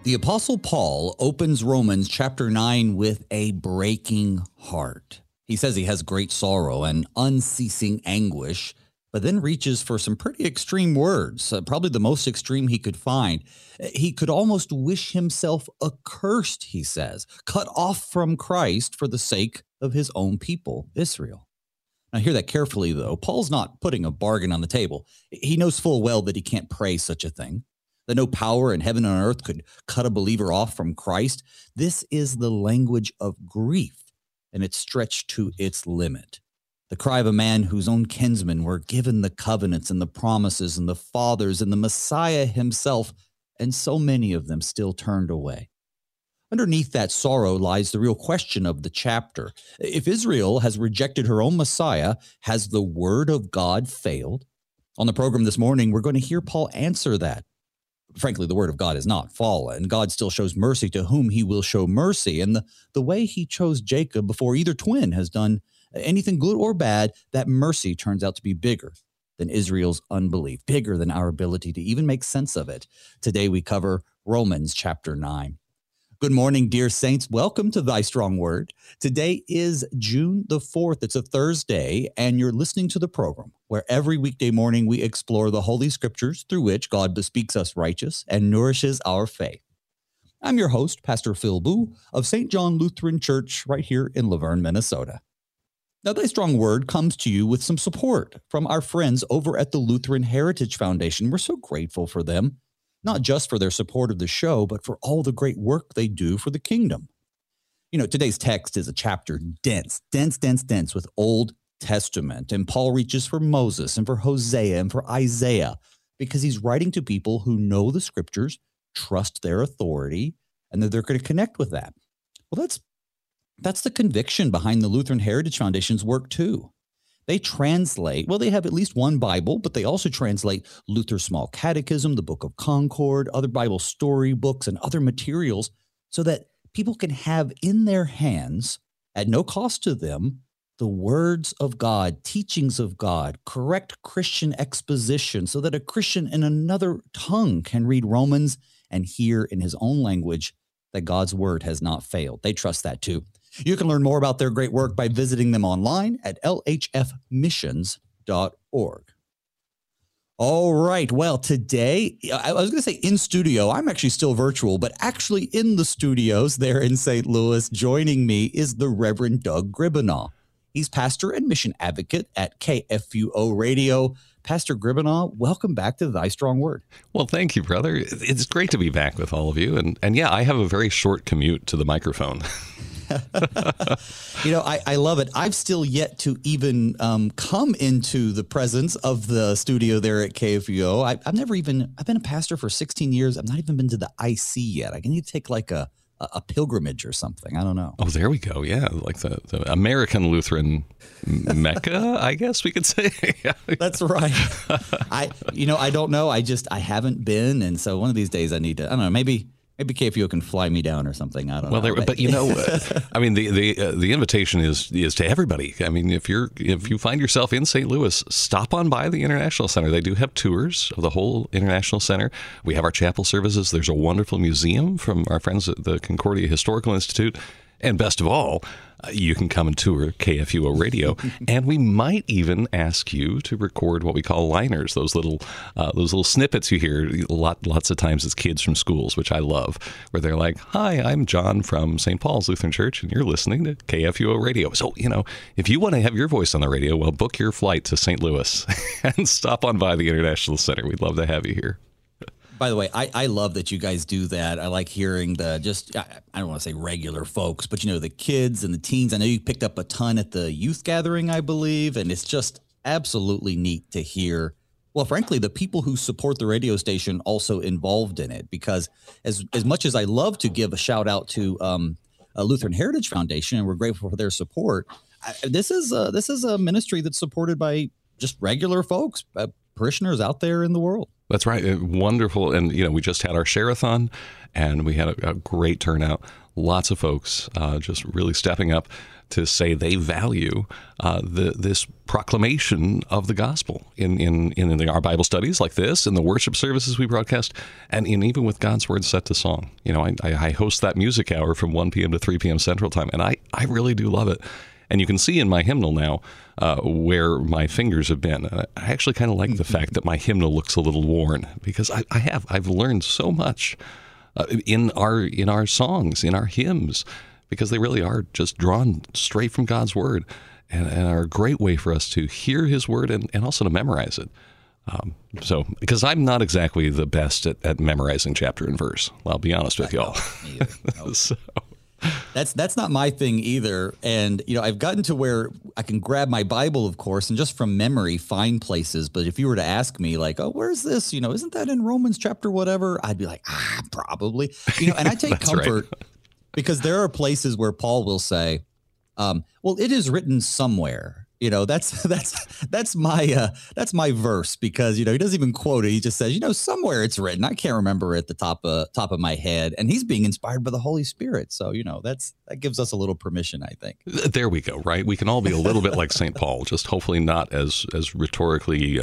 The Apostle Paul opens Romans chapter 9 with a breaking heart. He says he has great sorrow and unceasing anguish, but then reaches for some pretty extreme words, probably the most extreme he could find. He could almost wish himself accursed, he says, cut off from Christ for the sake of his own people, Israel. Now, hear that carefully, though. Paul's not putting a bargain on the table. He knows full well that he can't pray such a thing, that no power in heaven and earth could cut a believer off from Christ. This is the language of grief, and it's stretched to its limit. The cry of a man whose own kinsmen were given the covenants and the promises and the fathers and the Messiah himself, and so many of them still turned away. Underneath that sorrow lies the real question of the chapter. If Israel has rejected her own Messiah, has the word of God failed? On the program this morning, we're going to hear Paul answer that. Frankly, the word of God is not fallen. God still shows mercy to whom he will show mercy. And the way he chose Jacob before either twin has done anything good or bad, that mercy turns out to be bigger than Israel's unbelief, bigger than our ability to even make sense of it. Today we cover Romans chapter 9. Good morning, dear saints. Welcome to Thy Strong Word. Today is June the 4th. It's a Thursday, and you're listening to the program where every weekday morning we explore the Holy Scriptures through which God bespeaks us righteous and nourishes our faith. I'm your host, Pastor Phil Boo of St. John Lutheran Church right here in Laverne, Minnesota. Now, Thy Strong Word comes to you with some support from our friends over at the Lutheran Heritage Foundation. We're so grateful for them. Not just for their support of the show, but for all the great work they do for the kingdom. You know, today's text is a chapter dense with Old Testament. And Paul reaches for Moses and for Hosea and for Isaiah because he's writing to people who know the scriptures, trust their authority, and that they're going to connect with that. Well, that's the conviction behind the Lutheran Heritage Foundation's work, too. They translate, well, they have at least one Bible, but they also translate Luther's Small Catechism, the Book of Concord, other Bible story books, and other materials so that people can have in their hands, at no cost to them, the words of God, teachings of God, correct Christian exposition, so that a Christian in another tongue can read Romans and hear in his own language that God's word has not failed. They trust that too. You can learn more about their great work by visiting them online at lhfmissions.org. All right. Well, today, I was going to say in studio. I'm actually still virtual, but actually in the studios there in St. Louis, joining me is the Reverend Doug Griebenaw. He's pastor and mission advocate at KFUO Radio. Pastor Griebenaw, welcome back to Thy Strong Word. Well, thank you, brother. It's great to be back with all of you. And yeah, I have a very short commute to the microphone. You know, I love it. I've still yet to even come into the presence of the studio there at KFUO. I've been a pastor for 16 years. I've not even been to the IC yet. I need to take like a pilgrimage or something. I don't know. Oh, there we go. Yeah, like the American Lutheran Mecca, I guess we could say. Yeah. That's right. I don't know. I haven't been. And so one of these days I need to, I don't know, maybe KFUO can fly me down or something. I don't know. But you know, I mean, the invitation is to everybody. I mean, if you find yourself in St. Louis, stop on by the International Center. They do have tours of the whole International Center. We have our chapel services. There's a wonderful museum from our friends at the Concordia Historical Institute. And best of all, you can come and tour KFUO Radio, and we might even ask you to record what we call liners, those little snippets you hear lots of times as kids from schools, which I love, where they're like, "Hi, I'm John from St. Paul's Lutheran Church, and you're listening to KFUO Radio." So, you know, if you want to have your voice on the radio, well, book your flight to St. Louis and stop on by the International Center. We'd love to have you here. By the way, I love that you guys do that. I like hearing I don't want to say regular folks, but, you know, the kids and the teens. I know you picked up a ton at the youth gathering, I believe, and it's just absolutely neat to hear, well, frankly, the people who support the radio station also involved in it, because as much as I love to give a shout out to a Lutheran Heritage Foundation, and we're grateful for their support, this is a ministry that's supported by just regular folks, parishioners out there in the world. That's right. Wonderful. And, we just had our share-a-thon, and we had a great turnout. Lots of folks just really stepping up to say they value this proclamation of the gospel in our Bible studies like this, in the worship services we broadcast, and even with God's Word set to song. I host that music hour from 1 p.m. to 3 p.m. Central Time, and I really do love it. And you can see in my hymnal now where my fingers have been. I actually kind of like the fact that my hymnal looks a little worn, because I've learned so much in our songs, in our hymns, because they really are just drawn straight from God's Word, and are a great way for us to hear His Word and also to memorize it. Because I'm not exactly the best at memorizing chapter and verse, I'll be honest with y'all. No. That's not my thing either. And, I've gotten to where I can grab my Bible, of course, and just from memory find places. But if you were to ask me like, oh, where's this? Isn't that in Romans chapter whatever? I'd be like, probably. And I take comfort because there are places where Paul will say, well, it is written somewhere. That's my verse, because, he doesn't even quote it. He just says, somewhere it's written. I can't remember at the top of my head. And he's being inspired by the Holy Spirit. So, that gives us a little permission, I think. There we go. Right. We can all be a little bit like St. Paul, just hopefully not as rhetorically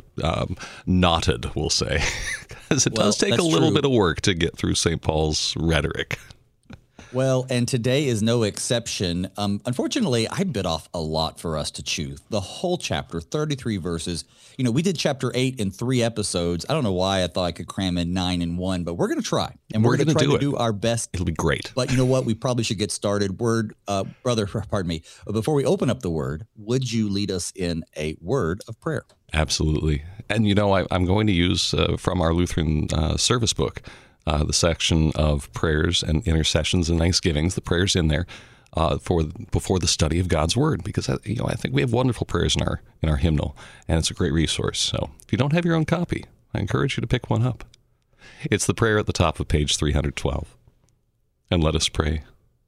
knotted, we'll say, because it does take a little bit of work to get through St. Paul's rhetoric. Well, and today is no exception. Unfortunately, I bit off a lot for us to chew. The whole chapter, 33 verses. We did chapter 8 in 3 episodes. I don't know why I thought I could cram in 9 in 1, but we're going to try. And we're going to try to do our best. It'll be great. But you know what? We probably should get started. Brother, pardon me. Before we open up the Word, would you lead us in a word of prayer? Absolutely. And, I'm going to use from our Lutheran service book, the section of prayers and intercessions and thanksgivings, the prayers in there before the study of God's Word, because I think we have wonderful prayers in our hymnal, and it's a great resource. So if you don't have your own copy, I encourage you to pick one up. It's the prayer at the top of page 312. And let us pray.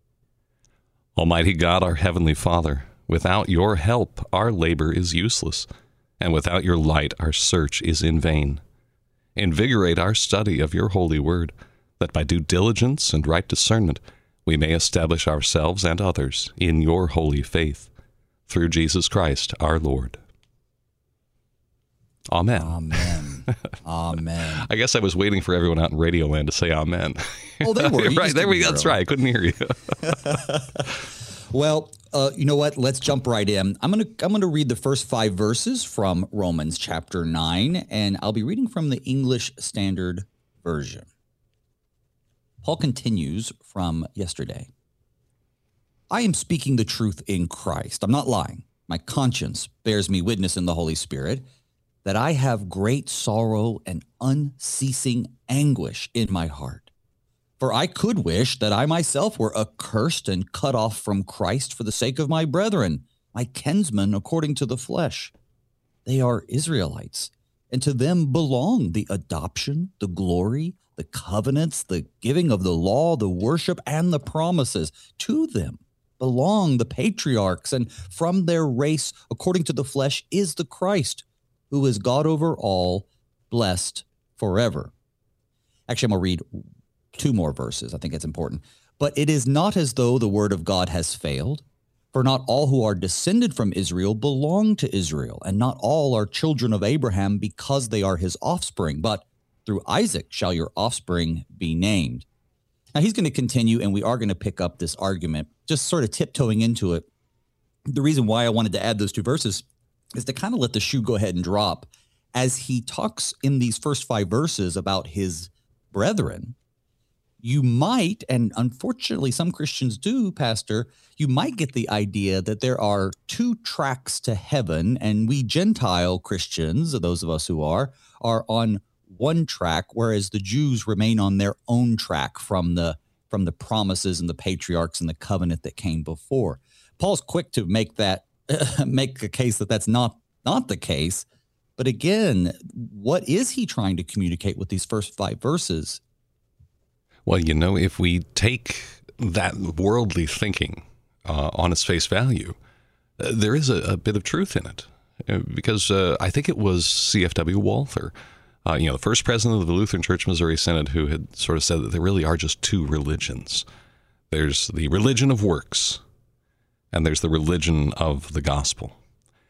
Almighty God, our Heavenly Father, without your help our labor is useless, and without your light our search is in vain. Invigorate our study of your holy word, that by due diligence and right discernment we may establish ourselves and others in your holy faith. Through Jesus Christ our Lord. Amen. Amen. Amen. I guess I was waiting for everyone out in Radioland to say amen. Oh, they were. Right, there we go. That's right. I couldn't hear you. Well, you know what? Let's jump right in. I'm gonna read the first 5 verses from Romans chapter 9, and I'll be reading from the English Standard Version. Paul continues from yesterday. I am speaking the truth in Christ. I'm not lying. My conscience bears me witness in the Holy Spirit that I have great sorrow and unceasing anguish in my heart. For I could wish that I myself were accursed and cut off from Christ for the sake of my brethren, my kinsmen according to the flesh. They are Israelites, and to them belong the adoption, the glory, the covenants, the giving of the law, the worship, and the promises. To them belong the patriarchs, and from their race, according to the flesh, is the Christ, who is God over all, blessed forever. Actually, I'm going to read 2 more verses. I think it's important. But it is not as though the word of God has failed, for not all who are descended from Israel belong to Israel, and not all are children of Abraham because they are his offspring, but through Isaac shall your offspring be named. Now he's going to continue, and we are going to pick up this argument, just sort of tiptoeing into it. The reason why I wanted to add those 2 verses is to kind of let the shoe go ahead and drop as he talks in these first 5 verses about his brethren. You might, and unfortunately some Christians do, Pastor, you might get the idea that there are 2 tracks to heaven, and we Gentile Christians, those of us who are on one track, whereas the Jews remain on their own track from the promises and the patriarchs and the covenant that came before. Paul's quick to make a case that that's not the case. But again, what is he trying to communicate with these first 5 verses? Well, if we take that worldly thinking on its face value, there is a bit of truth in it. Because I think it was C.F.W. Walther The first president of the Lutheran Church Missouri Synod, who had sort of said that there really are just two religions. There's the religion of works, and there's the religion of the gospel.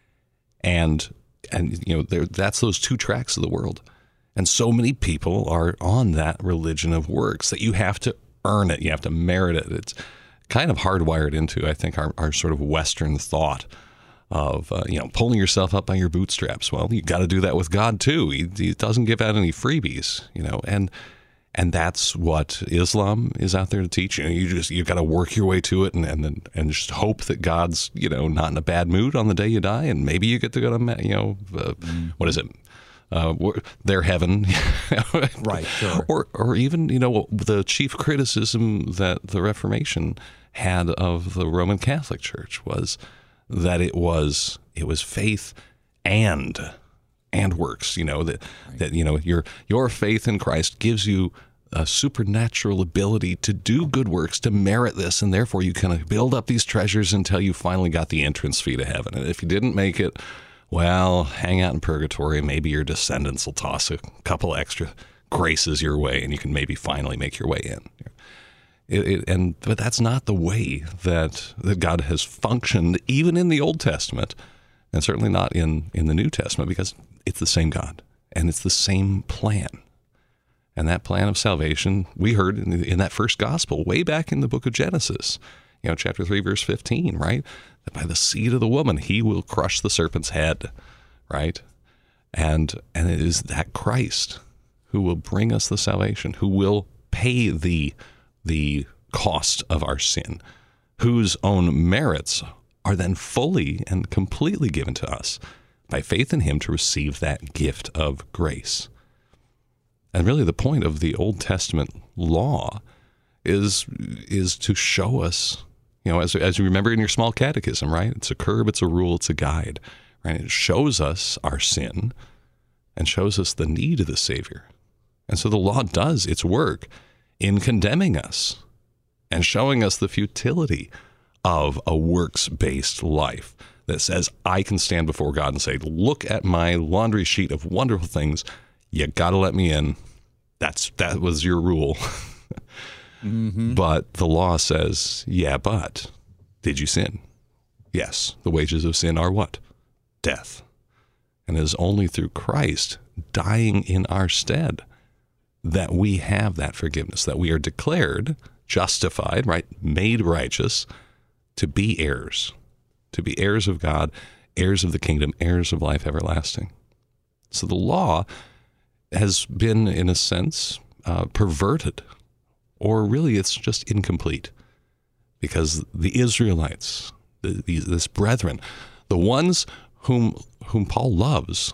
And that's those two tracks of the world. And so many people are on that religion of works that you have to earn it. You have to merit it. It's kind of hardwired into, I think, our sort of Western thought of, pulling yourself up by your bootstraps. Well, you got to do that with God too. He doesn't give out any freebies, and that's what Islam is out there to teach. You got to work your way to it and just hope that God's, not in a bad mood on the day you die. And maybe you get to go to, what is it? Their heaven. Right. Sure. Or even, the chief criticism that the Reformation had of the Roman Catholic Church was that it was faith and works, that your faith in Christ gives you a supernatural ability to do good works, to merit this, and therefore you kind of build up these treasures until you finally got the entrance fee to heaven. And if you didn't make it, well, hang out in purgatory. Maybe your descendants will toss a couple extra graces your way, and you can maybe finally make your way in. But that's not the way that God has functioned, even in the Old Testament, and certainly not in the New Testament, because it's the same God, and it's the same plan. And that plan of salvation, we heard in that first gospel, way back in the book of Genesis, chapter 3, verse 15, right? That by the seed of the woman, he will crush the serpent's head, right? And it is that Christ who will bring us the salvation, who will pay the cost of our sin, whose own merits are then fully and completely given to us by faith in him to receive that gift of grace. And really the point of the Old Testament law is to show us, as you remember in your small catechism, right? It's a curb, it's a rule, it's a guide, right? It shows us our sin and shows us the need of the Savior. And so the law does its work in condemning us and showing us the futility of a works-based life that says, I can stand before God and say, look at my laundry sheet of wonderful things. You got to let me in. That was your rule. Mm-hmm. But the law says, yeah, but did you sin? Yes. The wages of sin are what? Death. And it is only through Christ dying in our stead that we have that forgiveness, that we are declared justified, right? Made righteous to be heirs of God, heirs of the kingdom, heirs of life everlasting. So the law has been, in a sense, perverted, or really it's just incomplete, because the Israelites, this brethren, the ones whom Paul loves,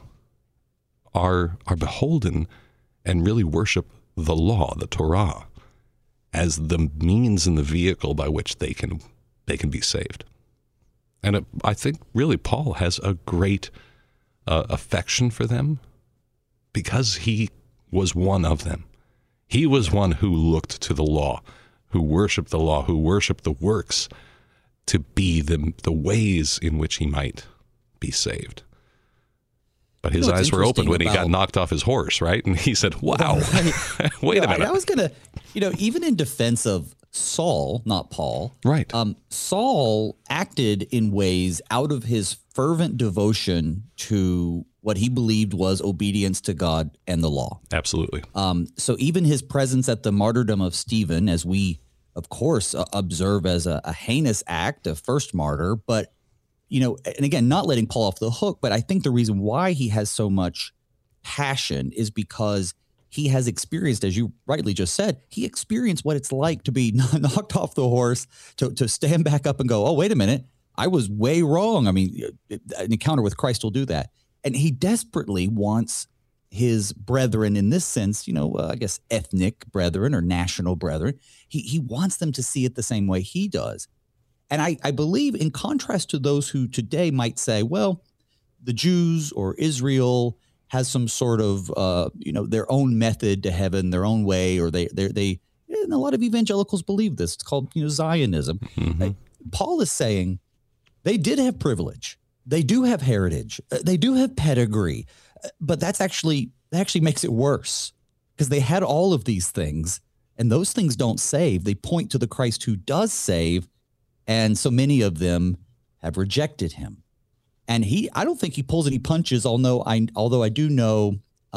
are beholden and really worship the law, the Torah, as the means and the vehicle by which they can be saved. And I think really Paul has a great affection for them because he was one of them. He was one who looked to the law, who worshiped the law, who worshiped the works to be the ways in which he might be saved. But his eyes were opened when he got knocked off his horse, right? And he said, wow, wait a minute. I was going to, even in defense of Saul, not Paul. Right. Saul acted in ways out of his fervent devotion to what he believed was obedience to God and the law. Absolutely. So even his presence at the martyrdom of Stephen, as we, of course, observe as a heinous act, a first martyr, but, and again, not letting Paul off the hook, but I think the reason why he has so much passion is because he has experienced, as you rightly just said, he experienced what it's like to be knocked off the horse, to stand back up and go, oh, wait a minute, I was way wrong. I mean, an encounter with Christ will do that. And he desperately wants his brethren in this sense, I guess ethnic brethren or national brethren. He wants them to see it the same way he does. And I believe, in contrast to those who today might say, well, the Jews or Israel has some sort of, their own method to heaven, their own way, or they and a lot of evangelicals believe this. It's called, Zionism. Mm-hmm. Paul is saying they did have privilege. They do have heritage. They do have pedigree, but that's actually that actually makes it worse because they had all of these things, and those things don't save. They point to the Christ who does save, and so many of them have rejected him. And I don't think he pulls any punches, although I do know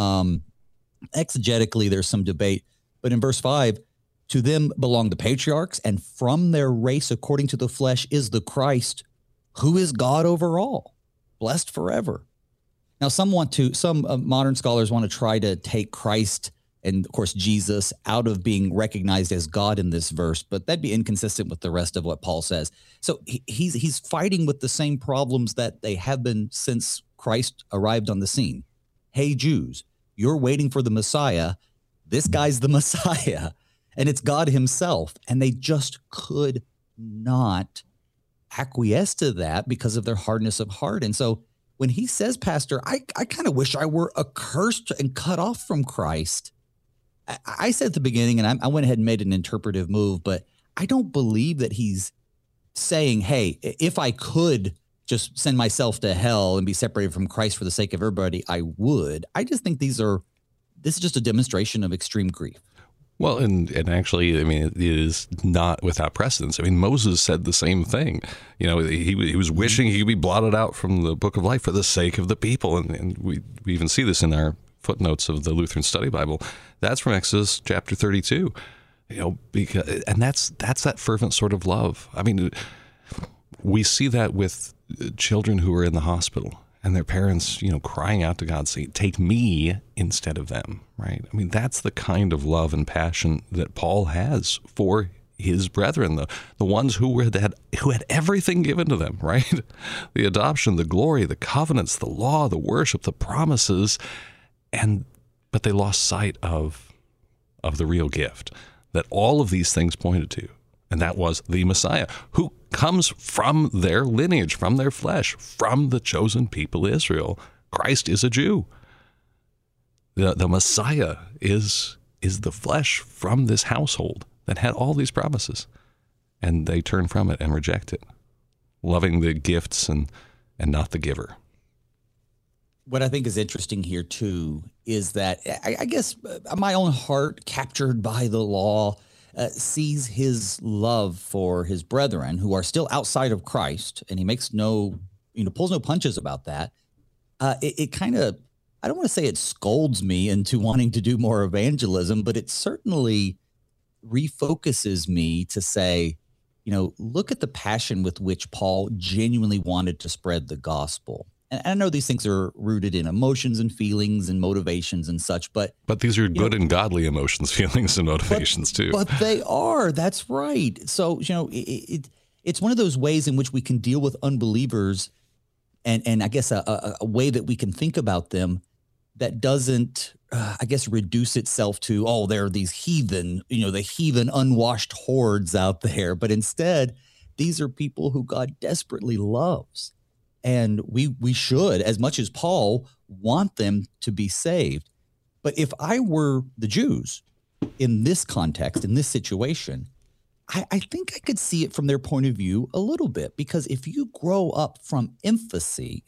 exegetically there's some debate. But in verse 5, to them belong the patriarchs, and from their race according to the flesh is the Christ, who is God over all, blessed forever. Now, some modern scholars want to try to take Christ and, of course, Jesus out of being recognized as God in this verse, but that'd be inconsistent with the rest of what Paul says. So he's fighting with the same problems that they have been since Christ arrived on the scene. Hey, Jews, you're waiting for the Messiah. This guy's the Messiah, and it's God himself. And they just could not acquiesce to that because of their hardness of heart. And so when he says, Pastor, I kind of wish I were accursed and cut off from Christ. I said at the beginning, and I went ahead and made an interpretive move, but I don't believe that he's saying, hey, if I could just send myself to hell and be separated from Christ for the sake of everybody, I would. I just think this is just a demonstration of extreme grief. Well, and actually, I mean, it is not without precedence. I mean, Moses said the same thing. You know, he was wishing he could be blotted out from the book of life for the sake of the people. And we even see this in our footnotes of the Lutheran Study Bible. That's from Exodus chapter 32. You know, and that's that fervent sort of love. I mean, we see that with children who are in the hospital and their parents, you know, crying out to God, saying, take me instead of them, right? I mean, that's the kind of love and passion that Paul has for his brethren, the ones who had everything given to them, right? The adoption, the glory, the covenants, the law, the worship, the promises, but they lost sight of the real gift that all of these things pointed to, and that was the Messiah, who comes from their lineage, from their flesh, from the chosen people Israel. Christ is a Jew. The Messiah is the flesh from this household that had all these promises, and they turn from it and reject it, loving the gifts and not the giver. What I think is interesting here, too, is that I guess my own heart, captured by the law, sees his love for his brethren who are still outside of Christ, and he makes pulls no punches about that. It kind of, I don't want to say it scolds me into wanting to do more evangelism, but it certainly refocuses me to say, look at the passion with which Paul genuinely wanted to spread the gospel. And I know these things are rooted in emotions and feelings and motivations and such, but these are good and godly emotions, feelings, and motivations too. But they are. That's right. So it's one of those ways in which we can deal with unbelievers, and I guess a way that we can think about them that doesn't, reduce itself to they're these heathen, the heathen unwashed hordes out there, but instead these are people who God desperately loves. And we should, as much as Paul, want them to be saved. But if I were the Jews in this context, in this situation, I think I could see it from their point of view a little bit. Because if you grow up from infancy,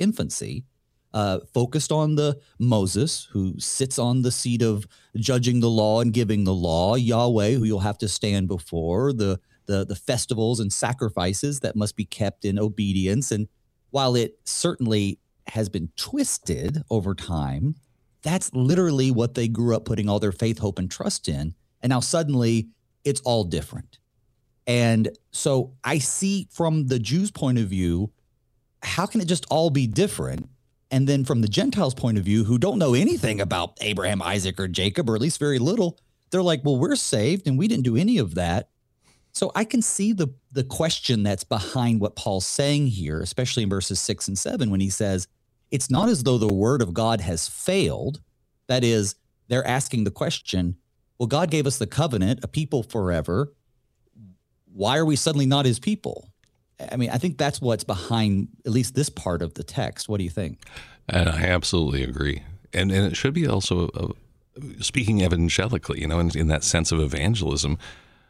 focused on the Moses, who sits on the seat of judging the law and giving the law, Yahweh, who you'll have to stand before, the festivals and sacrifices that must be kept in obedience, and while it certainly has been twisted over time, that's literally what they grew up putting all their faith, hope, and trust in. And now suddenly it's all different. And so I see from the Jews' point of view, how can it just all be different? And then from the Gentiles' point of view, who don't know anything about Abraham, Isaac, or Jacob, or at least very little, they're like, well, we're saved and we didn't do any of that. So I can see the question that's behind what Paul's saying here, especially in verses 6 and 7, when he says, it's not as though the word of God has failed. That is, they're asking the question, well, God gave us the covenant, a people forever. Why are we suddenly not his people? I mean, I think that's what's behind at least this part of the text. What do you think? And I absolutely agree. And it should be also speaking evangelically, in that sense of evangelism.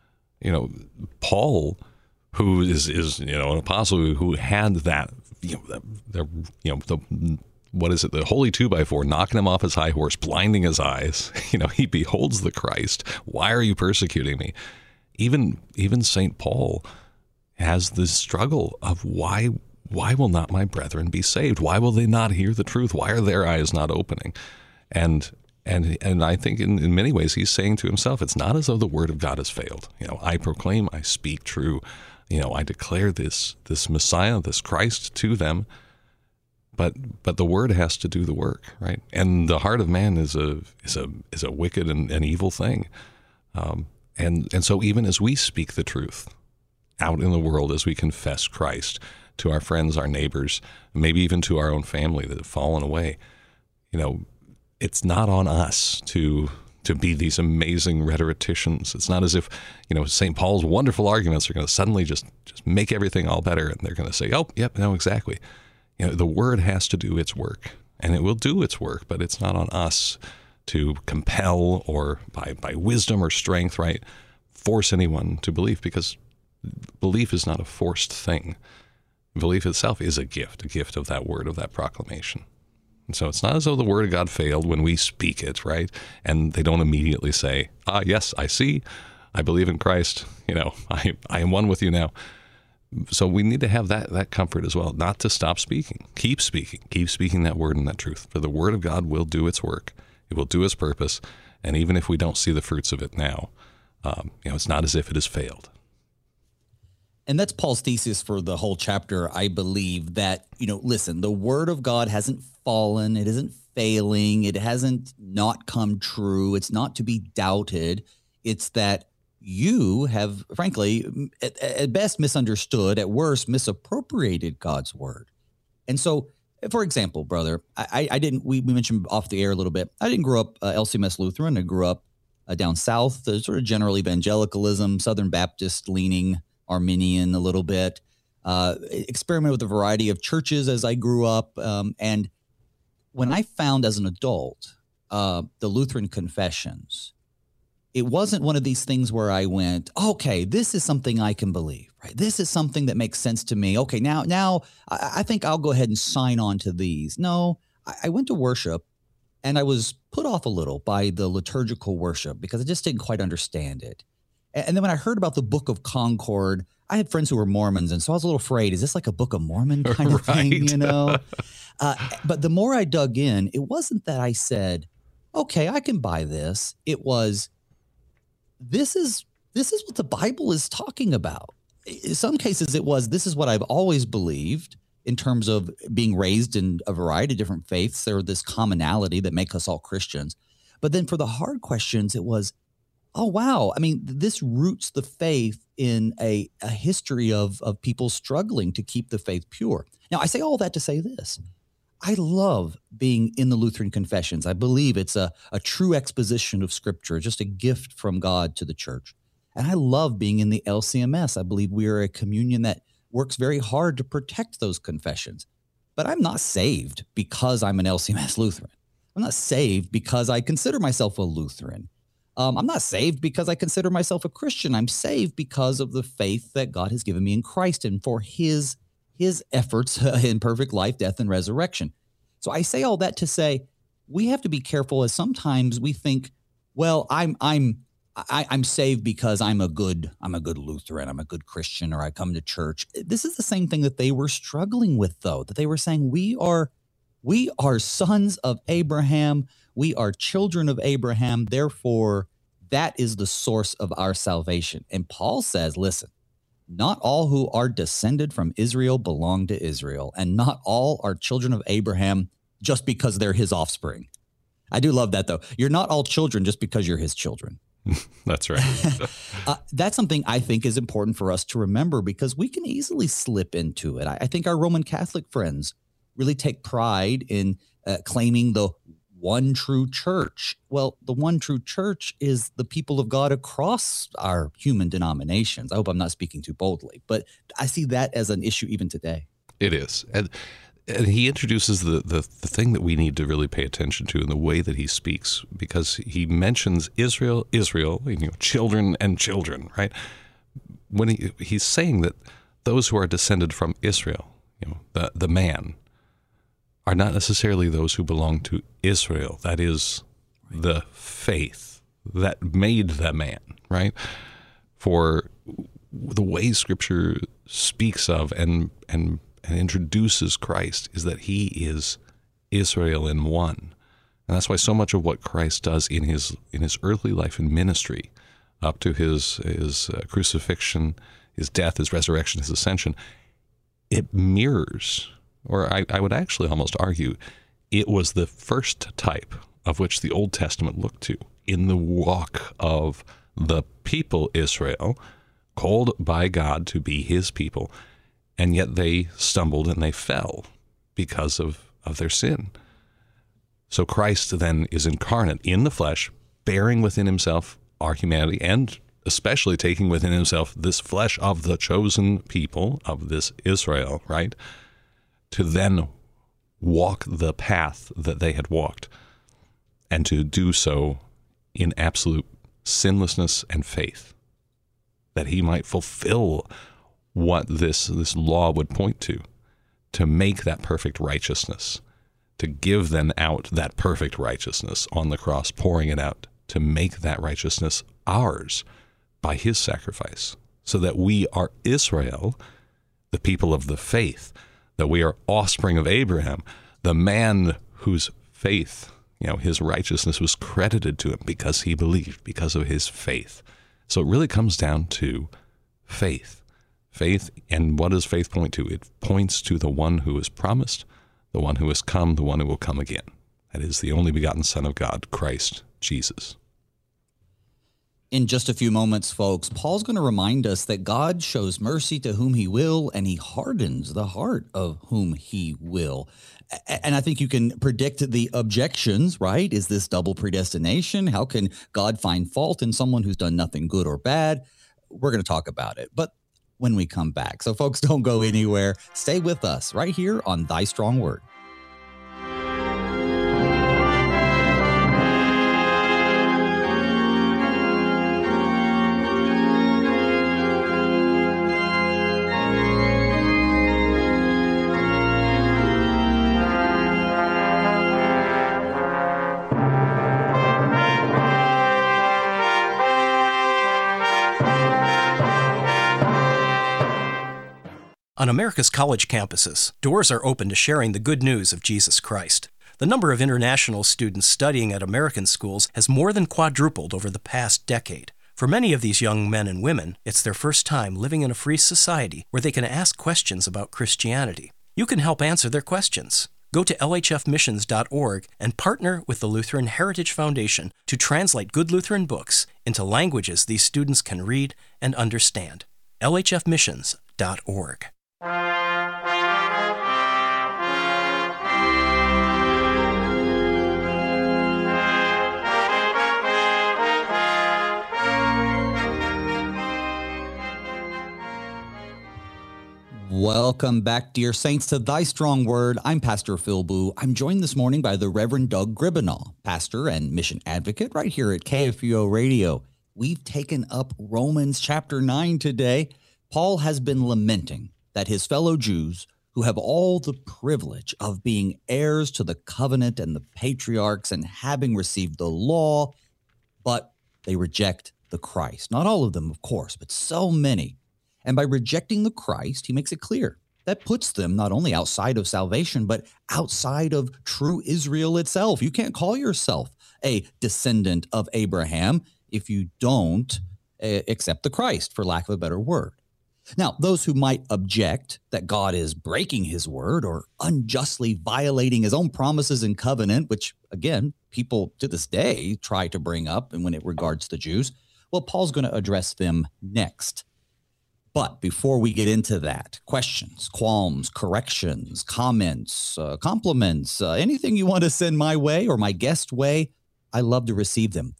Paul, who is an apostle who had that, the what is it? The holy 2x4, knocking him off his high horse, blinding his eyes. He beholds the Christ. Why are you persecuting me? Even St. Paul has this struggle of why will not my brethren be saved? Why will they not hear the truth? Why are their eyes not opening? And I think in many ways he's saying to himself, it's not as though the word of God has failed. I proclaim, I speak true. I declare this Messiah, this Christ to them. But the word has to do the work, right? And the heart of man is a wicked and evil thing. And so even as we speak the truth out in the world, as we confess Christ to our friends, our neighbors, maybe even to our own family that have fallen away, it's not on us to be these amazing rhetoricians. It's not as if, St. Paul's wonderful arguments are going to suddenly just make everything all better, and they're going to say, oh, yep, no, exactly. The word has to do its work, and it will do its work, but it's not on us to compel or by wisdom or strength, right, force anyone to believe, because belief is not a forced thing. Belief itself is a gift of that word, of that proclamation. And so it's not as though the word of God failed when we speak it, right? And they don't immediately say, yes, I see, I believe in Christ, I am one with you now. So we need to have that comfort as well, not to stop speaking. Keep speaking that word and that truth. For the word of God will do its work. It will do its purpose. And even if we don't see the fruits of it now, it's not as if it has failed. And that's Paul's thesis for the whole chapter, I believe, that, listen, the word of God hasn't fallen. It isn't failing. It hasn't not come true. It's not to be doubted. It's that you have, frankly, at best misunderstood, at worst misappropriated God's word. And so, for example, brother, I didn't, we mentioned off the air a little bit, I didn't grow up LCMS Lutheran. I grew up down south, sort of general evangelicalism, Southern Baptist leaning, Arminian a little bit, experimented with a variety of churches as I grew up. And when I found as an adult the Lutheran confessions, it wasn't one of these things where I went, okay, this is something I can believe, right? This is something that makes sense to me. Okay, now I think I'll go ahead and sign on to these. No, I went to worship and I was put off a little by the liturgical worship because I just didn't quite understand it. And then when I heard about the Book of Concord, I had friends who were Mormons, and so I was a little afraid, is this like a Book of Mormon kind of thing, But the more I dug in, it wasn't that I said, okay, I can buy this. It was, this is what the Bible is talking about. In some cases, it was, this is what I've always believed in terms of being raised in a variety of different faiths. There was this commonality that make us all Christians. But then for the hard questions, it was, oh, wow. I mean, this roots the faith in a history of people struggling to keep the faith pure. Now, I say all that to say this. I love being in the Lutheran confessions. I believe it's a true exposition of Scripture, just a gift from God to the church. And I love being in the LCMS. I believe we are a communion that works very hard to protect those confessions. But I'm not saved because I'm an LCMS Lutheran. I'm not saved because I consider myself a Lutheran. I'm not saved because I consider myself a Christian. I'm saved because of the faith that God has given me in Christ and for his efforts in perfect life, death, and resurrection. So I say all that to say we have to be careful, as sometimes we think, well, I'm saved because I'm a good Lutheran, I'm a good Christian, or I come to church. This is the same thing that they were struggling with, though, that they were saying we are sons of Abraham. We are children of Abraham. Therefore, that is the source of our salvation. And Paul says, listen, not all who are descended from Israel belong to Israel, and not all are children of Abraham just because they're his offspring. I do love that, though. You're not all children just because you're his children. That's right. That's something I think is important for us to remember, because we can easily slip into it. I think our Roman Catholic friends really take pride in claiming the one true church. Well, the one true church is the people of God across our human denominations. I hope I'm not speaking too boldly, but I see that as an issue even today. It is. And he introduces the thing that we need to really pay attention to in the way that he speaks, because he mentions Israel, children and children, right? When he's saying that those who are descended from Israel, the man, are not necessarily those who belong to Israel. That is the faith that made the man, right? For the way Scripture speaks of and introduces Christ is that he is Israel in one. And that's why so much of what Christ does in his earthly life and ministry, up to his crucifixion, his death, his resurrection, his ascension, it mirrors, or I would actually almost argue, it was the first type of which the Old Testament looked to in the walk of the people Israel, called by God to be his people, and yet they stumbled and they fell because of their sin. So Christ then is incarnate in the flesh, bearing within himself our humanity, and especially taking within himself this flesh of the chosen people, of this Israel, right? To then walk the path that they had walked, and to do so in absolute sinlessness and faith, that he might fulfill what this law would point to make that perfect righteousness, to give then out that perfect righteousness on the cross, pouring it out, to make that righteousness ours by his sacrifice, so that we are Israel, the people of the faith, that we are offspring of Abraham, the man whose faith, his righteousness was credited to him because he believed, because of his faith. So it really comes down to faith. Faith, and what does faith point to? It points to the one who is promised, the one who has come, the one who will come again. That is the only begotten Son of God, Christ Jesus. In just a few moments, folks, Paul's going to remind us that God shows mercy to whom he will, and he hardens the heart of whom he will. And I think you can predict the objections, right? Is this double predestination? How can God find fault in someone who's done nothing good or bad? We're going to talk about it, but when we come back. So folks, don't go anywhere. Stay with us right here on Thy Strong Word. On America's college campuses, doors are open to sharing the good news of Jesus Christ. The number of international students studying at American schools has more than quadrupled over the past decade. For many of these young men and women, it's their first time living in a free society where they can ask questions about Christianity. You can help answer their questions. Go to lhfmissions.org and partner with the Lutheran Heritage Foundation to translate good Lutheran books into languages these students can read and understand. lhfmissions.org. Welcome back, dear saints, to Thy Strong Word. I'm Pastor Phil Boo. I'm joined this morning by the Reverend Doug Gribbenall, pastor and mission advocate right here at KFUO Radio. We've taken up Romans chapter 9 today. Paul has been lamenting that his fellow Jews, who have all the privilege of being heirs to the covenant and the patriarchs and having received the law, but they reject the Christ. Not all of them, of course, but so many. And by rejecting the Christ, he makes it clear that puts them not only outside of salvation, but outside of true Israel itself. You can't call yourself a descendant of Abraham if you don't accept the Christ, for lack of a better word. Now, those who might object that God is breaking his word or unjustly violating his own promises and covenant, which, again, people to this day try to bring up and when it regards the Jews, well, Paul's going to address them next. But before we get into that, questions, qualms, corrections, comments, compliments, anything you want to send my way or my guest way, I love to receive them.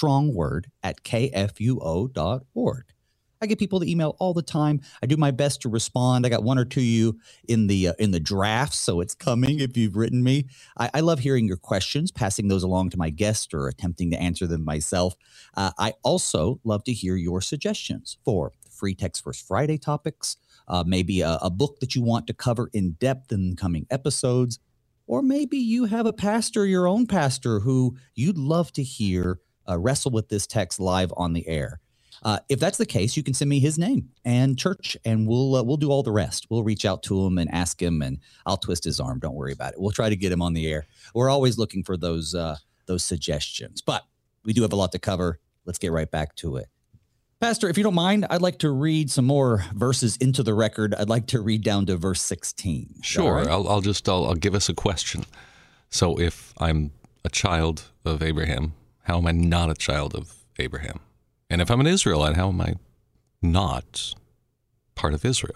thystrongword@kfuo.org. I get people to email all the time. I do my best to respond. I got one or two of you in the draft, so it's coming if you've written me. I love hearing your questions, passing those along to my guest or attempting to answer them myself. I also love to hear your suggestions for free Text First Friday topics, maybe a book that you want to cover in depth in coming episodes. Or maybe you have a pastor, your own pastor, who you'd love to hear wrestle with this text live on the air. If that's the case, you can send me his name and church, and we'll do all the rest. We'll reach out to him and ask him, and I'll twist his arm. Don't worry about it. We'll try to get him on the air. We're always looking for those suggestions, but we do have a lot to cover. Let's get right back to it. Pastor, if you don't mind, I'd like to read some more verses into the record. I'd like to read down to verse 16. Sure. Right? I'll give us a question. So if I'm a child of Abraham, how am I not a child of Abraham? And if I'm an Israelite, how am I not part of Israel?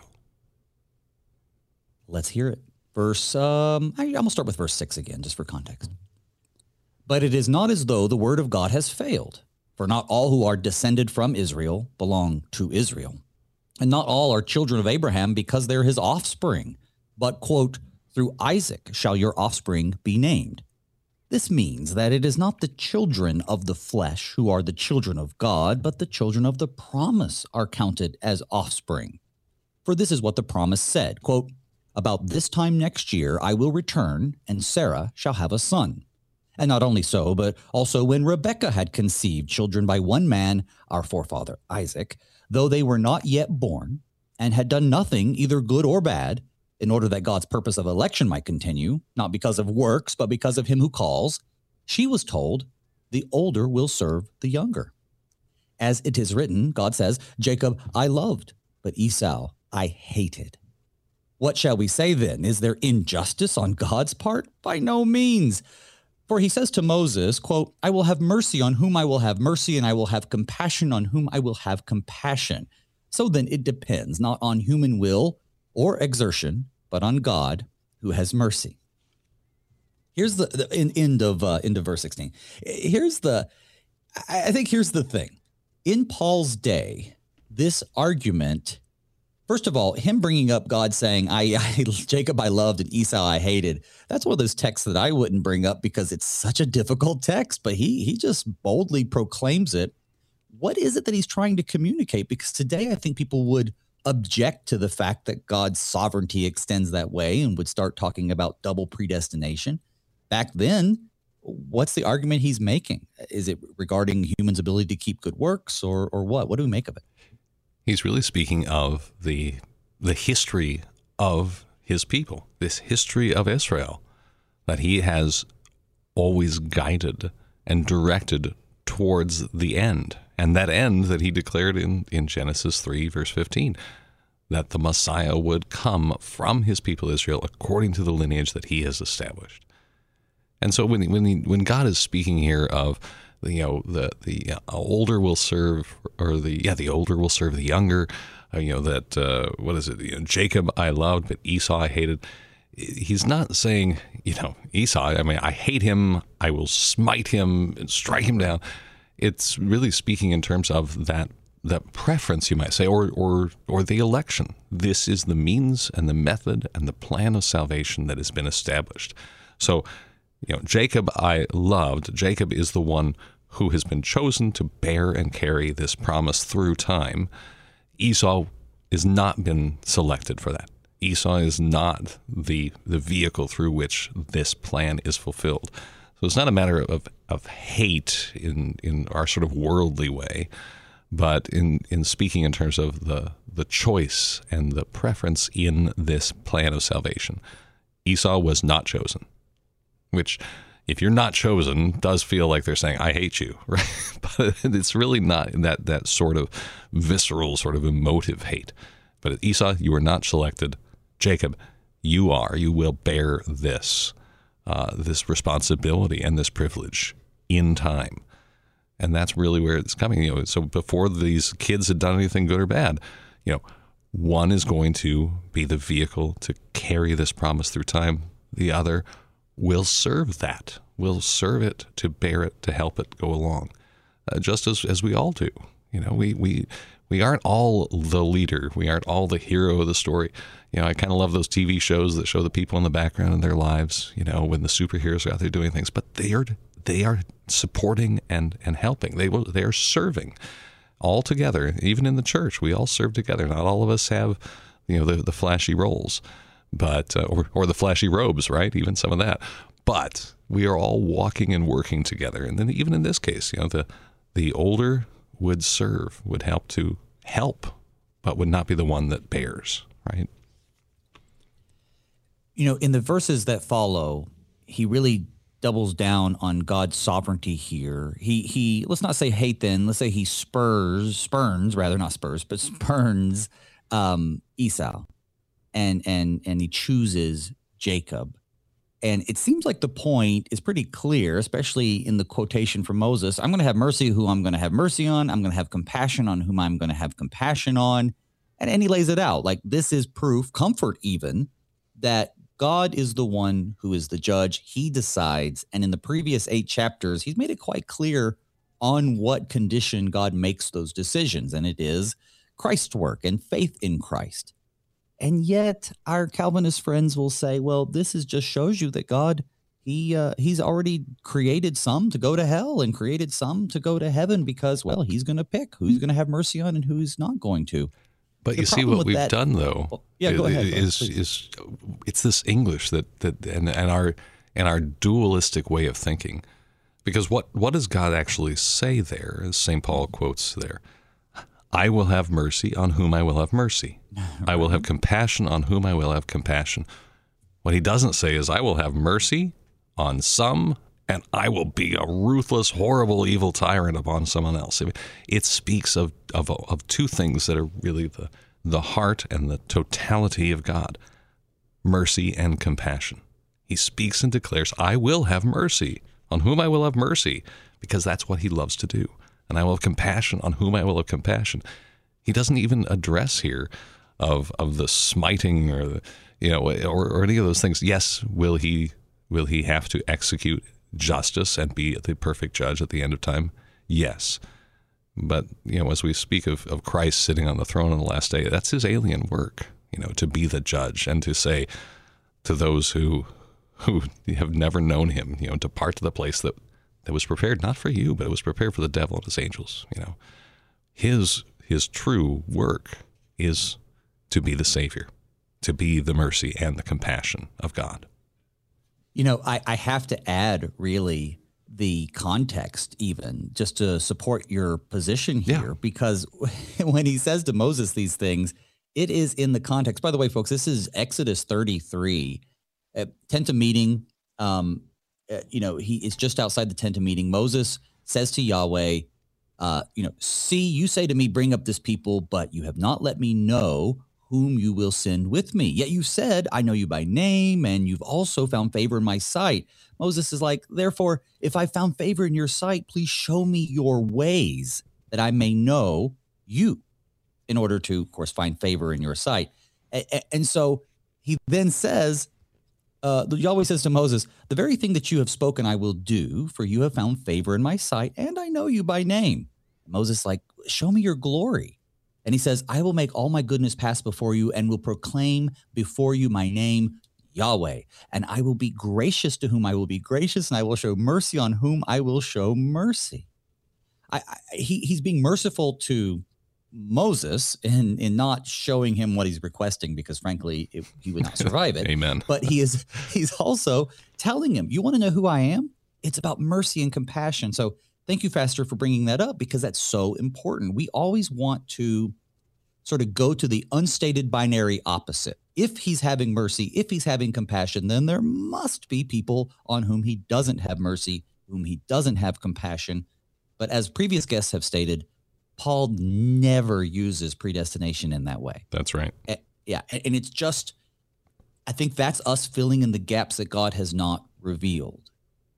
Let's hear it. I'm going to start with verse 6 again, just for context. But it is not as though the word of God has failed. For not all who are descended from Israel belong to Israel. And not all are children of Abraham because they're his offspring. But, quote, through Isaac shall your offspring be named. This means that it is not the children of the flesh who are the children of God, but the children of the promise are counted as offspring. For this is what the promise said, quote, about this time next year I will return, and Sarah shall have a son. And not only so, but also when Rebekah had conceived children by one man, our forefather Isaac, though they were not yet born, and had done nothing, either good or bad, in order that God's purpose of election might continue, not because of works, but because of him who calls, she was told, the older will serve the younger. As it is written, God says, Jacob I loved, but Esau I hated. What shall we say then? Is there injustice on God's part? By no means. For he says to Moses, quote, I will have mercy on whom I will have mercy, and I will have compassion on whom I will have compassion. So then it depends not on human will or exertion, but on God who has mercy. Here's the end of verse 16. I think here's the thing. In Paul's day, this argument, first of all, him bringing up God saying, Jacob I loved and Esau I hated. That's one of those texts that I wouldn't bring up because it's such a difficult text, but he just boldly proclaims it. What is it that he's trying to communicate? Because today I think people would object to the fact that God's sovereignty extends that way and would start talking about double predestination. Back then, what's the argument he's making? Is it regarding humans' ability to keep good works or what? What do we make of it? He's really speaking of the history of his people, this history of Israel, that he has always guided and directed towards the end. And that end that he declared in Genesis 3, verse 15, that the Messiah would come from his people Israel according to the lineage that he has established. And so when God is speaking here of the older will serve, or the older will serve the younger, Jacob I loved, but Esau I hated. He's not saying, Esau, I hate him, I will smite him and strike him down. It's really speaking in terms of that preference, you might say, or the election. This is the means and the method and the plan of salvation that has been established. So, Jacob I loved. Jacob is the one who has been chosen to bear and carry this promise through time. Esau has not been selected for that. Esau is not the vehicle through which this plan is fulfilled. So it's not a matter of hate in our sort of worldly way, but in speaking in terms of the choice and the preference in this plan of salvation. Esau was not chosen, which, if you're not chosen, does feel like they're saying, I hate you, right? But it's really not that sort of visceral, sort of emotive hate. But Esau, you were not selected. Jacob, you will bear this responsibility and this privilege in time. And that's really where it's coming. So before these kids had done anything good or bad, one is going to be the vehicle to carry this promise through time. The other will serve that, will serve it, to bear it, to help it go along, just as we all do. We aren't all the leader. We aren't all the hero of the story. I kind of love those TV shows that show the people in the background in their lives, when the superheroes are out there doing things, but they are supporting and helping. They are serving all together. Even in the church, we all serve together. Not all of us have, the flashy roles, but or the flashy robes, right? Even some of that. But we are all walking and working together. And then even in this case, the older would serve, would help, but would not be the one that bears, right? In the verses that follow, he really doubles down on God's sovereignty here. He let's not say hate then, let's say he spurns Esau, and he chooses Jacob. And it seems like the point is pretty clear, especially in the quotation from Moses. I'm going to have mercy who I'm going to have mercy on. I'm going to have compassion on whom I'm going to have compassion on. And he lays it out like this is proof, comfort even, that God is the one who is the judge. He decides. And in the previous 8 chapters, he's made it quite clear on what condition God makes those decisions. And it is Christ's work and faith in Christ. And yet our Calvinist friends will say, well, this just shows you that God, he's already created some to go to hell and created some to go to heaven because, well, he's going to pick who he's going to have mercy on and who he's not going to. But The you see problem what with we've that- done, though, Well, yeah, go ahead, is it's this English and our dualistic way of thinking. Because what does God actually say there, as St. Paul quotes there? I will have mercy on whom I will have mercy. I will have compassion on whom I will have compassion. What he doesn't say is I will have mercy on some, and I will be a ruthless, horrible, evil tyrant upon someone else. I mean, it speaks of two things that are really the heart and the totality of God, mercy and compassion. He speaks and declares, I will have mercy on whom I will have mercy, because that's what he loves to do. And I will have compassion on whom I will have compassion. He doesn't even address here of the smiting or or any of those things. Yes, will he have to execute justice and be the perfect judge at the end of time? Yes. But, as we speak of Christ sitting on the throne on the last day, that's his alien work, to be the judge and to say to those who have never known him, depart to the place that was prepared not for you, but it was prepared for the devil and his angels. His true work is to be the Savior, to be the mercy and the compassion of God. I have to add really the context even just to support your position here, because when he says to Moses these things, it is in the context. By the way, folks, this is Exodus 33, tent of meeting. He is just outside the tent of meeting. Moses says to Yahweh, see, you say to me, bring up this people, but you have not let me know whom you will send with me. Yet you said, I know you by name, and you've also found favor in my sight. Moses is like, therefore, if I found favor in your sight, please show me your ways that I may know you, in order to, of course, find favor in your sight. And so he then says, Yahweh says to Moses, the very thing that you have spoken I will do, for you have found favor in my sight, and I know you by name. Moses like, show me your glory. And he says, I will make all my goodness pass before you and will proclaim before you my name, Yahweh. And I will be gracious to whom I will be gracious, and I will show mercy on whom I will show mercy. He's being merciful to Moses in not showing him what he's requesting, because frankly, he would not survive it. Amen. But he's also telling him, you want to know who I am? It's about mercy and compassion. So thank you, Pastor, for bringing that up, because that's so important. We always want to sort of go to the unstated binary opposite. If he's having mercy, if he's having compassion, then there must be people on whom he doesn't have mercy, whom he doesn't have compassion. But as previous guests have stated, Paul never uses predestination in that way. That's right. Yeah. And it's just, I think that's us filling in the gaps that God has not revealed.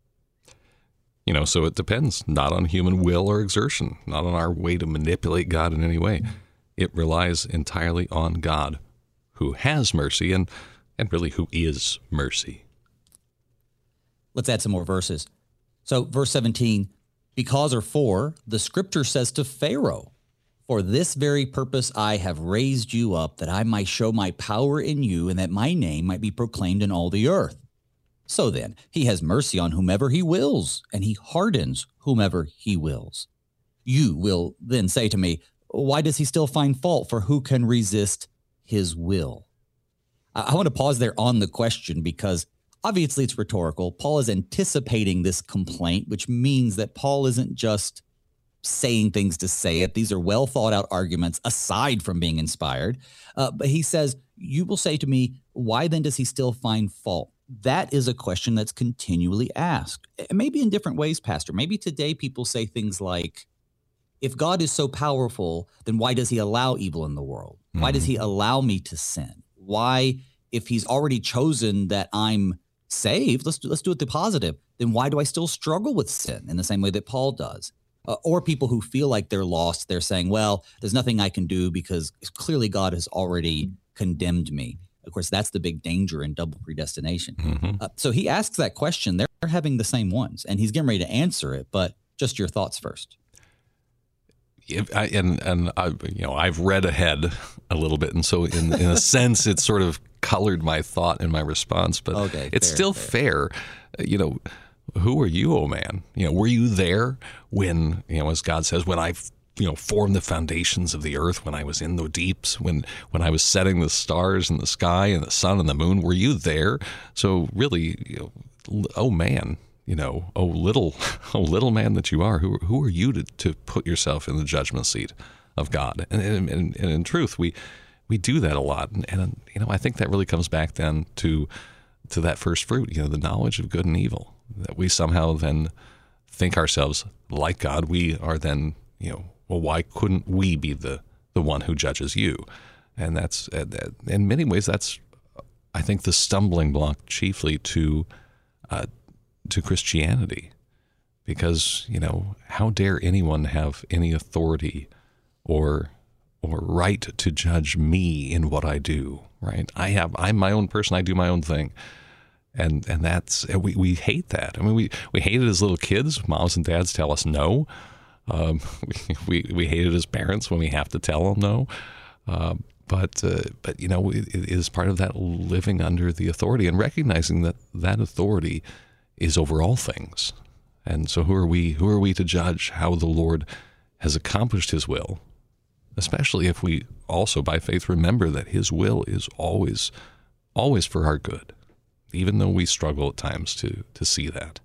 So it depends not on human will or exertion, not on our way to manipulate God in any way. It relies entirely on God, who has mercy and really who is mercy. Let's add some more verses. So verse 17, because or for, the scripture says to Pharaoh, for this very purpose I have raised you up, that I might show my power in you and that my name might be proclaimed in all the earth. So then, he has mercy on whomever he wills, and he hardens whomever he wills. You will then say to me, why does he still find fault? For who can resist his will? I want to pause there on the question because obviously it's rhetorical. Paul is anticipating this complaint, which means that Paul isn't just saying things to say it. These are well thought out arguments aside from being inspired. But he says, you will say to me, why then does he still find fault? That is a question that's continually asked. Maybe in different ways, Pastor. Maybe today people say things like, if God is so powerful, then why does he allow evil in the world? Why does he allow me to sin? Why, if he's already chosen that I'm saved, let's do it the positive, then why do I still struggle with sin in the same way that Paul does? Or people who feel like they're lost, they're saying, well, there's nothing I can do because clearly God has already condemned me. Of course, that's the big danger in double predestination. So he asks that question. They're having the same ones, and he's getting ready to answer it. But just your thoughts first. I've read ahead a little bit, and so in a sense, it's sort of colored my thought and my response. But okay, it's still fair. Who are you, oh man? Were you there when, as God says, when I formed the foundations of the earth, when I was in the deeps, when I was setting the stars in the sky and the sun and the moon? Were you there? So really, oh man. Oh little man that you are, who are you to put yourself in the judgment seat of God? And in truth, we do that a lot. And I think that really comes back then to that first fruit, the knowledge of good and evil, that we somehow then think ourselves like God. We are then, well, why couldn't we be the one who judges you? And that's, in many ways, that's, I think, the stumbling block chiefly to Christianity, because how dare anyone have any authority or right to judge me in what I do? Right? I'm my own person. I do my own thing, and that's we hate that. I mean, we hate it as little kids. Moms and dads tell us no. We hate it as parents when we have to tell them no. But it is part of that living under the authority and recognizing that authority is over all things. And so who are we to judge how the Lord has accomplished his will, especially if we also by faith remember that his will is always for our good, even though we struggle at times to see that.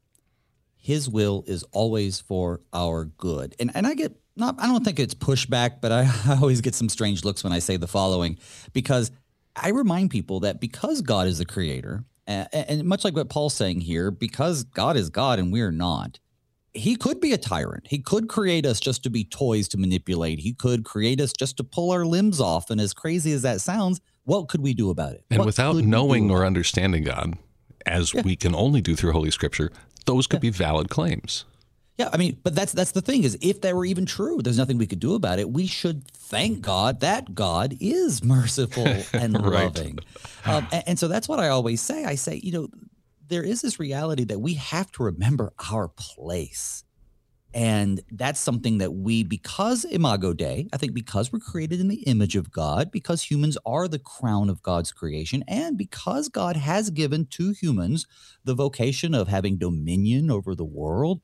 His will is always for our good. And I don't think it's pushback, but I always get some strange looks when I say the following, because I remind people that because God is the creator, and much like what Paul's saying here, because God is God and we are not, he could be a tyrant. He could create us just to be toys to manipulate. He could create us just to pull our limbs off. And as crazy as that sounds, what could we do about it? And without knowing or understanding God, as we can only do through Holy Scripture, those could be valid claims. Yeah, I mean, but that's the thing is, if that were even true, there's nothing we could do about it. We should thank God that God is merciful and loving. And so that's what I always say. I say, there is this reality that we have to remember our place. And that's something that because Imago Dei, I think because we're created in the image of God, because humans are the crown of God's creation, and because God has given to humans the vocation of having dominion over the world,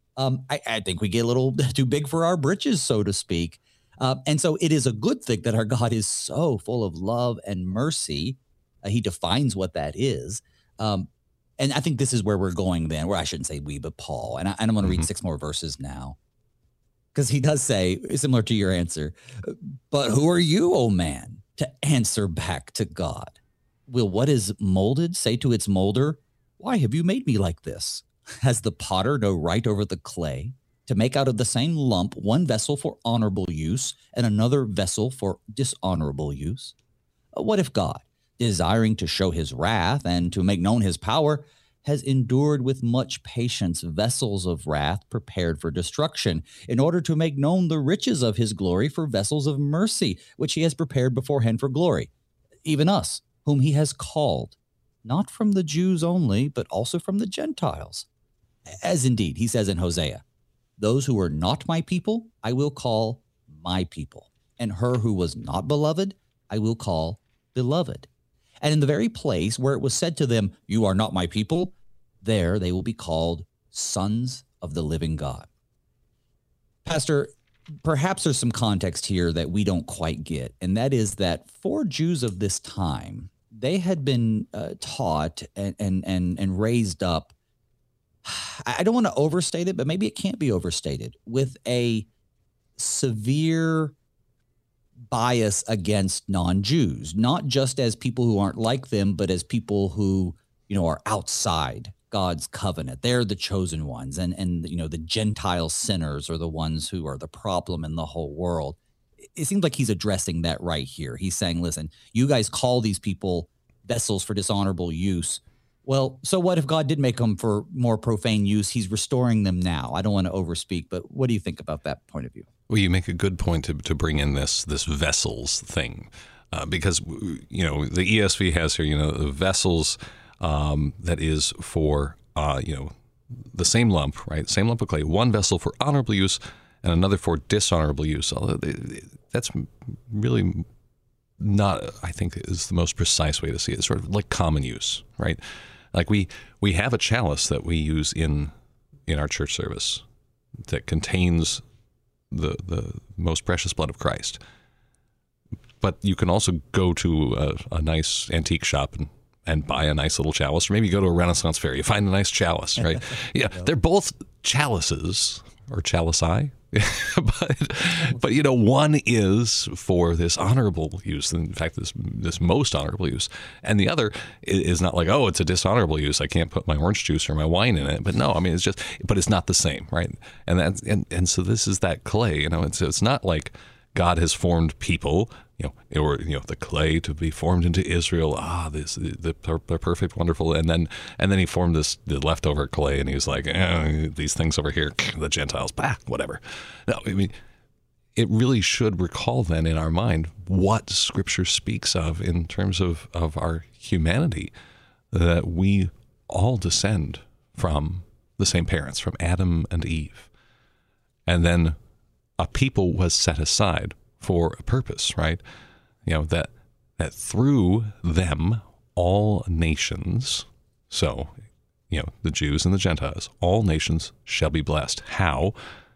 I think we get a little too big for our britches, so to speak. And so it is a good thing that our God is so full of love and mercy. He defines what that is. And I think this is where we're going then, where I shouldn't say we, but Paul. And I'm going to read 6 more verses now, because he does say, similar to your answer, but who are you, O man, to answer back to God? Will what is molded say to its molder, why have you made me like this? Has the potter no right over the clay to make out of the same lump one vessel for honorable use and another vessel for dishonorable use? What if God, desiring to show his wrath and to make known his power, has endured with much patience vessels of wrath prepared for destruction, in order to make known the riches of his glory for vessels of mercy, which he has prepared beforehand for glory, even us, whom he has called, not from the Jews only, but also from the Gentiles? As indeed he says in Hosea, those who are not my people, I will call my people, and her who was not beloved, I will call beloved. And in the very place where it was said to them, you are not my people, there they will be called sons of the living God. Pastor, perhaps there's some context here that we don't quite get, and that is that for Jews of this time, they had been taught and raised up. I don't want to overstate it, but maybe it can't be overstated, with a severe bias against non-Jews, not just as people who aren't like them, but as people who, are outside God's covenant. They're the chosen ones. And the Gentile sinners are the ones who are the problem in the whole world. It seems like he's addressing that right here. He's saying, listen, you guys call these people vessels for dishonorable use. Well, so what if God did make them for more profane use? He's restoring them now. I don't want to overspeak, but what do you think about that point of view? Well, you make a good point to bring in this vessels thing, because the ESV has here the vessels that is for the same lump, right? Same lump of clay, one vessel for honorable use and another for dishonorable use. Although that's really not, I think, is the most precise way to see it. It's sort of like common use, right? Like we have a chalice that we use in our church service that contains the most precious blood of Christ. But you can also go to a nice antique shop and buy a nice little chalice, or maybe you go to a Renaissance fair, you find a nice chalice, right? Yeah, they're both chalices or chalicei, but one is for this honorable use. In fact, this most honorable use, and the other is not like, oh, it's a dishonorable use. I can't put my orange juice or my wine in it. But no, I mean, but it's not the same, right? And so this is that clay. It's not like God has formed people, or the clay to be formed into Israel. The perfect, wonderful, and then he formed the leftover clay, and he was like, these things over here, the Gentiles, whatever. No, I mean, it really should recall then in our mind what Scripture speaks of in terms of our humanity, that we all descend from the same parents, from Adam and Eve, and then a people was set aside for a purpose, right? That through them all nations, so the Jews and the Gentiles, all nations shall be blessed. How?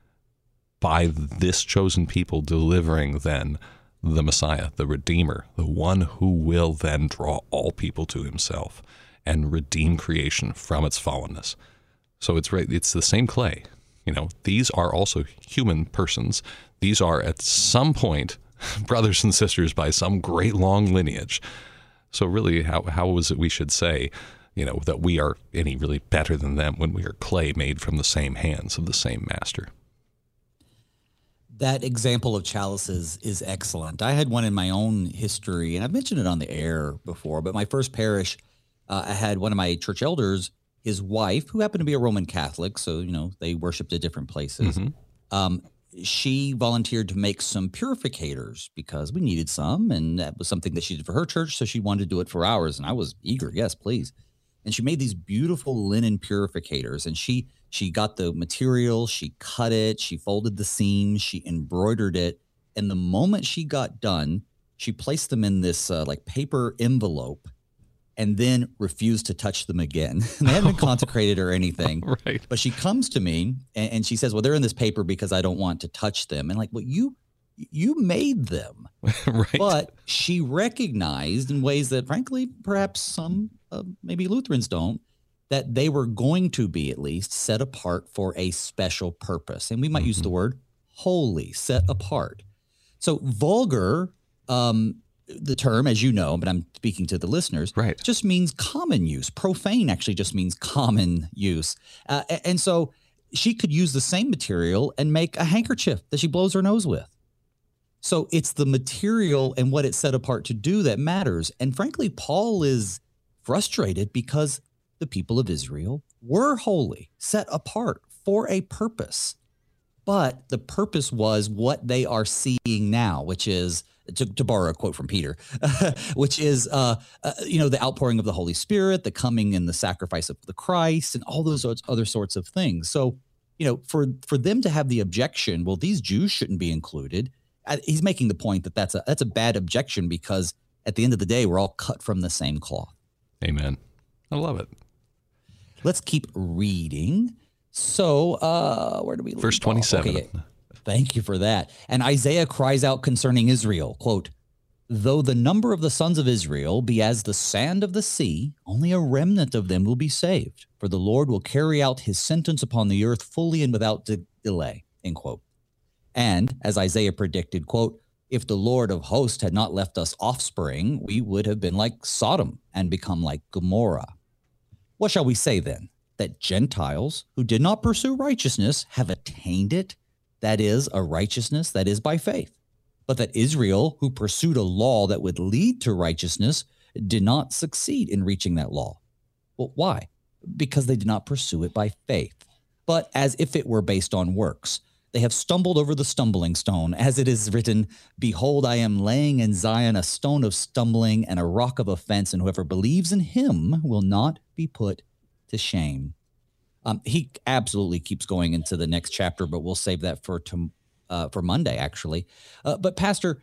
By this chosen people delivering then the Messiah, the Redeemer, the one who will then draw all people to himself and redeem creation from its fallenness. So it's the same clay. These are also human persons. These are at some point brothers and sisters by some great long lineage. So really, how is it we should say, that we are any really better than them when we are clay made from the same hands of the same master? That example of chalices is excellent. I had one in my own history, and I've mentioned it on the air before, but my first parish, I had one of my church elders, his wife, who happened to be a Roman Catholic, so, they worshiped at different places. Mm-hmm. She volunteered to make some purificators because we needed some, and that was something that she did for her church, so she wanted to do it for ours, and I was eager, yes, please. And she made these beautiful linen purificators, and she got the material, she cut it, she folded the seams, she embroidered it, and the moment she got done, she placed them in this paper envelope and then refused to touch them again. They hadn't been consecrated or anything. Right. But she comes to me and she says, well, they're in this paper because I don't want to touch them. And well, you made them. Right. But she recognized in ways that, frankly, perhaps some maybe Lutherans don't, that they were going to be at least set apart for a special purpose. And we might use the word holy, set apart. So vulgar, the term, as you know, but I'm speaking to the listeners, right, just means common use. Profane actually just means common use. And so she could use the same material and make a handkerchief that she blows her nose with. So it's the material and what it's set apart to do that matters. And frankly, Paul is frustrated because the people of Israel were holy, set apart for a purpose. But the purpose was what they are seeing now, which is, to borrow a quote from Peter, which is, the outpouring of the Holy Spirit, the coming and the sacrifice of the Christ, and all those other sorts of things. So, for them to have the objection, well, these Jews shouldn't be included. He's making the point that that's a bad objection because at the end of the day, we're all cut from the same cloth. Amen. I love it. Let's keep reading. So, where do we leave? Verse 27. Okay, thank you for that. And Isaiah cries out concerning Israel, quote, Though the number of the sons of Israel be as the sand of the sea, only a remnant of them will be saved. For the Lord will carry out his sentence upon the earth fully and without delay, end quote. And as Isaiah predicted, quote, if the Lord of hosts had not left us offspring, we would have been like Sodom and become like Gomorrah. What shall we say then? That Gentiles who did not pursue righteousness have attained it, that is, a righteousness that is by faith. But that Israel, who pursued a law that would lead to righteousness, did not succeed in reaching that law. Well, why? Because they did not pursue it by faith, but as if it were based on works. They have stumbled over the stumbling stone, as it is written, behold, I am laying in Zion a stone of stumbling and a rock of offense, and whoever believes in him will not be put to shame. He absolutely keeps going into the next chapter, but we'll save that for Monday, actually. But Pastor,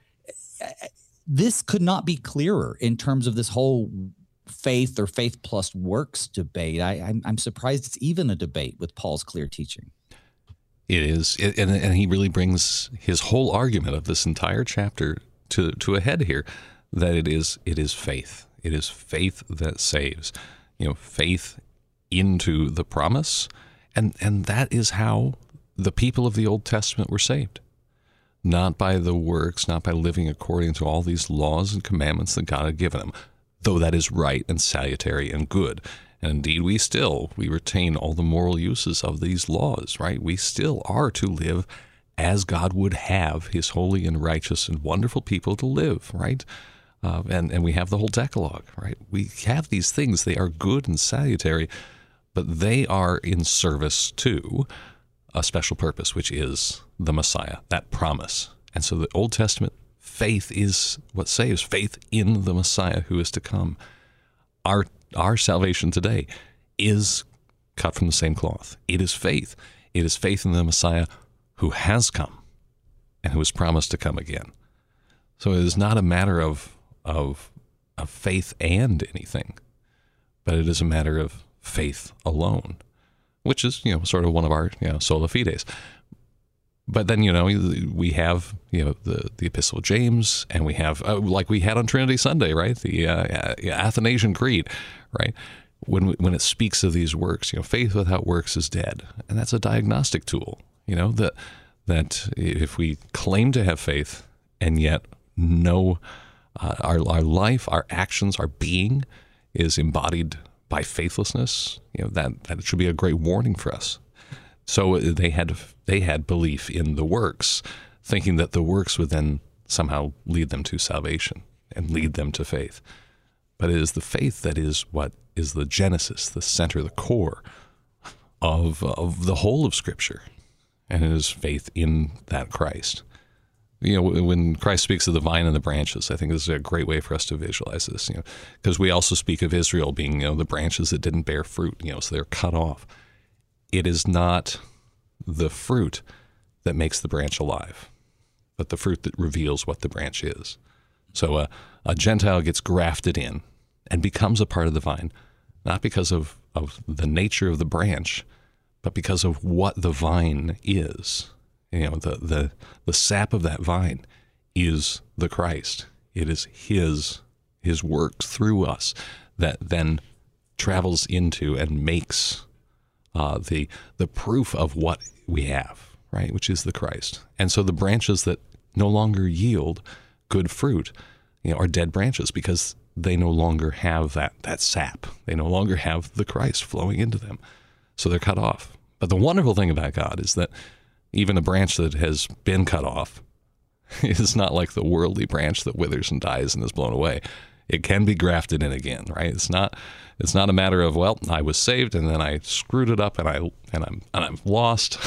this could not be clearer in terms of this whole faith or faith plus works debate. I'm surprised it's even a debate with Paul's clear teaching. It is, and he really brings his whole argument of this entire chapter to a head here, that it is faith. It is faith that saves. Faith into the promise, and that is how the people of the Old Testament were saved. Not by the works, not by living according to all these laws and commandments that God had given them, though that is right and salutary and good. And indeed, we retain all the moral uses of these laws, right? We still are to live as God would have his holy and righteous and wonderful people to live, right? And we have the whole Decalogue, right? We have these things. They are good and salutary, but they are in service to a special purpose, which is the Messiah, that promise. And so the Old Testament faith is what saves, faith in the Messiah who is to come. Our salvation today is cut from the same cloth. It is faith. It is faith in the Messiah who has come and who is promised to come again. So it is not a matter of faith and anything, but it is a matter of faith alone, which is, sort of one of our, sola fides. But then, we have, the Epistle of James, and we have, like we had on Trinity Sunday, right? The Athanasian Creed, right? When it speaks of these works, faith without works is dead. And that's a diagnostic tool, that if we claim to have faith and yet know our life, our actions, our being is embodied by faithlessness, that should be a great warning for us. So they had belief in the works, thinking that the works would then somehow lead them to salvation and lead them to faith. But it is the faith that is what is the genesis, the center, the core of the whole of Scripture, and it is faith in that Christ. When Christ speaks of the vine and the branches, I think this is a great way for us to visualize this, because we also speak of Israel being, the branches that didn't bear fruit, so they're cut off. It is not the fruit that makes the branch alive, but the fruit that reveals what the branch is. So a Gentile gets grafted in and becomes a part of the vine, not because of the nature of the branch, but because of what the vine is. The sap of that vine is the Christ. It is his works through us that then travels into and makes the proof of what we have, right, which is the Christ. And so the branches that no longer yield good fruit, are dead branches because they no longer have that sap. They no longer have the Christ flowing into them. So they're cut off. But the wonderful thing about God is that even a branch that has been cut off is not like the worldly branch that withers and dies and is blown away. It can be grafted in again, right? It's not a matter of, well, I was saved and then I screwed it up and I'm lost.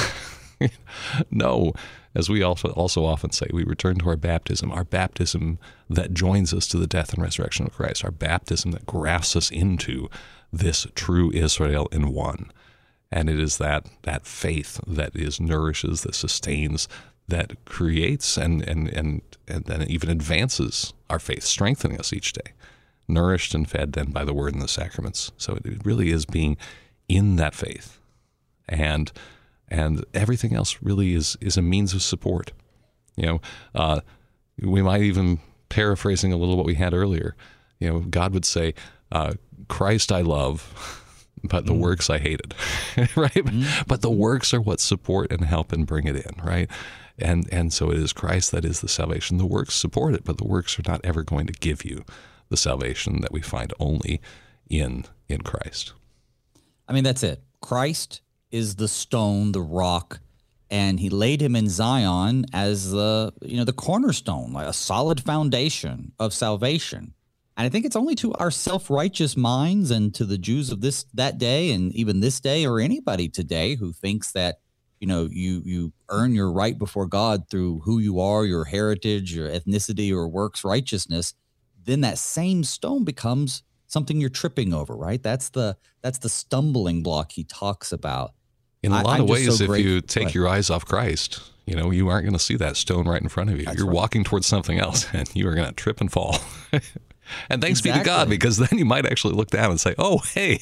No, as we also often say, we return to our baptism that joins us to the death and resurrection of Christ, our baptism that grafts us into this true Israel in one. And it is that faith that nourishes, that sustains, that creates and then even advances our faith, strengthening us each day, nourished and fed then by the word and the sacraments. So it really is being in that faith, and everything else really is a means of support. We might even paraphrasing a little what we had earlier, God would say, Christ I love, but the works I hated, right? But the works are what support and help and bring it in, right? And so it is Christ that is the salvation. The works support it, but the works are not ever going to give you the salvation that we find only in Christ. I mean, that's it. Christ is the stone, the rock, and he laid him in Zion as the cornerstone, like a solid foundation of salvation. And I think it's only to our self-righteous minds and to the Jews of that day and even this day, or anybody today who thinks that, you earn your right before God through who you are, your heritage, your ethnicity, or works righteousness, then that same stone becomes something you're tripping over, right? That's the stumbling block he talks about. In a lot of ways, if you take your eyes off Christ, you aren't going to see that stone right in front of you. You're walking towards something else, and you are going to trip and fall. And thanks be to God, because then you might actually look down and say, "Oh, hey,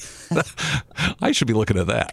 I should be looking at that."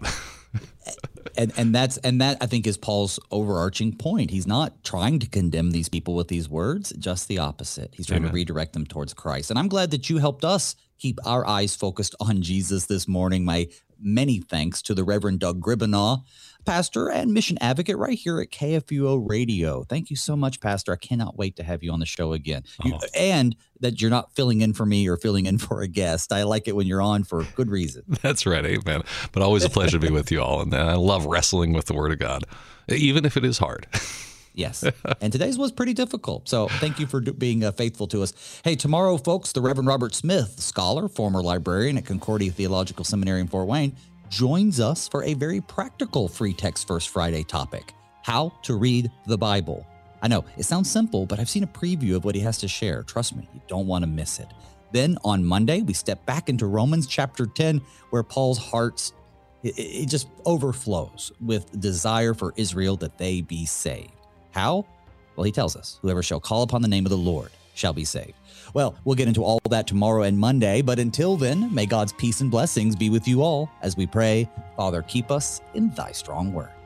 And that I think is Paul's overarching point. He's not trying to condemn these people with these words, just the opposite. He's trying to redirect them towards Christ. And I'm glad that you helped us keep our eyes focused on Jesus this morning. My many thanks to the Reverend Doug Gribanaw, pastor and mission advocate right here at KFUO Radio. Thank you so much, Pastor. I cannot wait to have you on the show again. And that you're not filling in for me or filling in for a guest. I like it when you're on for good reason. That's right, amen. But always a pleasure to be with you all. And I love wrestling with the Word of God, even if it is hard. Yes. And today's was pretty difficult. So thank you for being faithful to us. Hey, tomorrow, folks, the Reverend Robert Smith, scholar, former librarian at Concordia Theological Seminary in Fort Wayne, joins us for a very practical Free Text First Friday topic, how to read the Bible. I know it sounds simple, but I've seen a preview of what he has to share. Trust me, you don't want to miss it. Then on Monday, we step back into Romans chapter 10, where Paul's heart, it just overflows with desire for Israel that they be saved. How? Well, he tells us, whoever shall call upon the name of the Lord shall be saved. Well, we'll get into all that tomorrow and Monday, but until then, may God's peace and blessings be with you all as we pray, Father, keep us in thy strong word.